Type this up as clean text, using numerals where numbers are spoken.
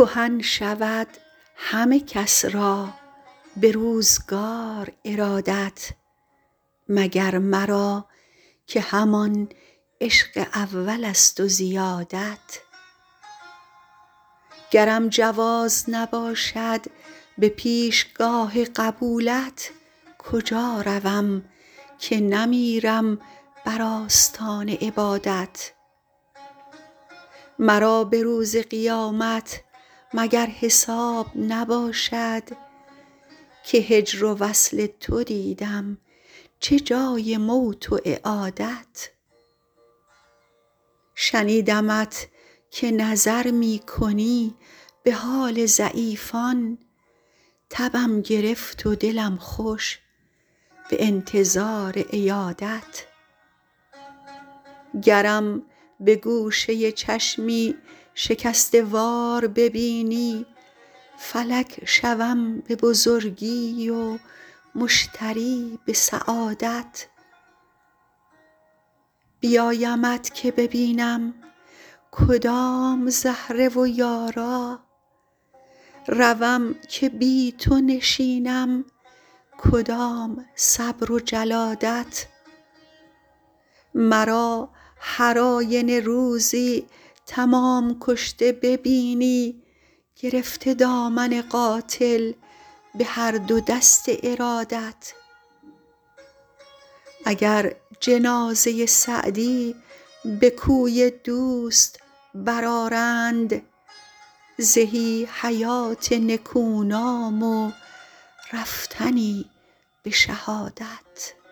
کهن شود همه کس را به روزگار ارادت، مگر مرا که همان عشق اول است و زیادت. گرم جواز نباشد به پیشگاه قبولت، کجا روم که نمیرم بر آستان عبادت. مرا به روز قیامت مگر حساب نباشد، که هجر و وصل تو دیدم چه جای موت و اعادت. شنیدمت که نظر می کنی به حال ضعیفان، تبم گرفت و دلم خوش به انتظار عیادت. گرم به گوشه چشمی شکسته وار ببینی، فلک شوم به بزرگی و مشتری به سعادت. بیایمت که ببینم کدام زهره و یارا، روم که بی تو نشینم کدام صبر و جلادت. مرا هر آینه روزی تمام کشته ببینی، گرفته دامن قاتل به هر دو دست ارادت. اگر جنازه سعدی به کوی دوست برآرند، زهی حیات نکونام و رفتنی به شهادت.